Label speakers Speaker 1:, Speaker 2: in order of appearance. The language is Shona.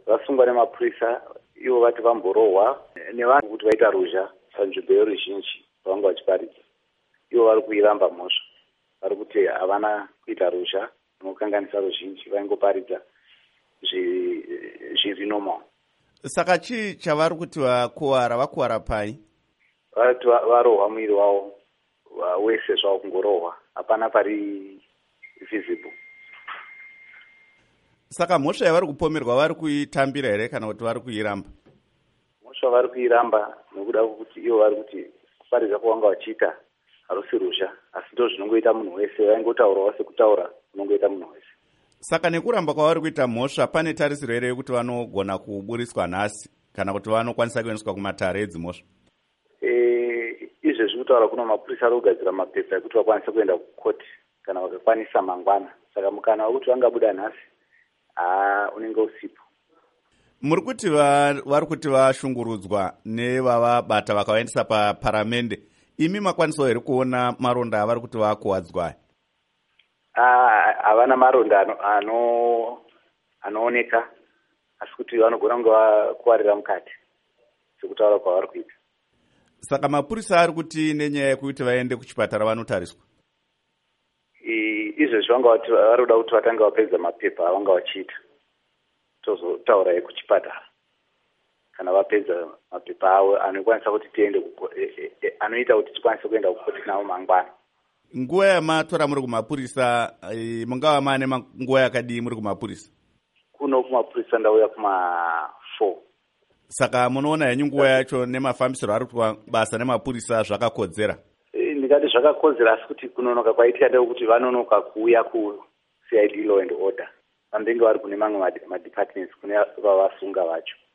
Speaker 1: vasungwa nemapurisa ivo vati vamborohwa nevanhu kuti vaita ruzha panzvimbo yeruzhinji vanga vachiparidza. Ivo vari kuiramba mhosva, vari kuti havana kuita ruzha runokanganisa ruzhinji, vaingoparidza zviri normal.
Speaker 2: Saka chii chavari kuti vakuwara pai?
Speaker 1: Vari varohwa mwiri wavo wese zvavo, kungorohwa, hapana pari visible.
Speaker 2: Saka mhosva yavari kupomerwa vari kuitambira here kana kuti vari kuiramba?
Speaker 1: Mhosva vari kuiramba nekuda kwekuti ivo vari kuti kuparidza kwavanga vachiita harusi ruzha, asi ndo zvinongoita munhu wese, vaingotaurawo sekutaura unongoita munhu wese.
Speaker 2: Saka nekuramba kwavari kuita mhosva, pane tarisiro here yekuti vanogona kuburiswa nhasi kana kuti vanokwanisa kuendeswa kumatare edzimhosva?
Speaker 1: Izvezvi kutaura kuno mapurisa ari kugadzira mapepa ekuti vakwanise kuenda kukoti kana vakakwanisa mangwana. Saka mukana wekuti vangabuda nhasi unenge usipo.
Speaker 2: Muri kuti vari kuti vashungurudzwa nevavabata vakavaendesa paparamende, imi makwanisawo here kuona maronda avari kuti vakuwadzwa?
Speaker 1: Havana maronda anooneka, asi kuti vanogona kunge vakuwarira mukati sekutaura kwavari kuita.
Speaker 2: Saka mapurisa ari kuti nenyaya yekuti vaende kuchipatara vanotariswa?
Speaker 1: Izvezvi vari kuda kuti vatange vapedza mapepa avanga vachiita, tozotaura yekuchipatara. Kana vapedza mapepa avo anokwanisa kuti tiende anoita kuti tikwanise kuenda kukoti navo mangwana.
Speaker 2: Nguva yamatora muri kumapurisa, mungava mane nguva yakadii muri kumapurisa?
Speaker 1: Kuno kumapurisa ndauya kuma4.
Speaker 2: Saka munoona henyu nguva yacho nemafambisiro ari kuitwa basa nemapurisa zvakakodzera?
Speaker 1: Ndikati zvakakodzera, asi kuti kunonoka kwaitika ndekuti vanonoka kuuya kuCID Law and Order. Vanenge vari kune mamwe madepartments kune vavasunga vacho.